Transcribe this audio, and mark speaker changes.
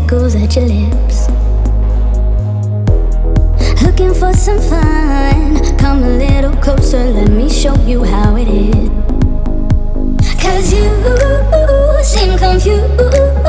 Speaker 1: tickles at your lips. Looking for some fun, come a little closer, let me show you how it is. 'Cause you seem confused,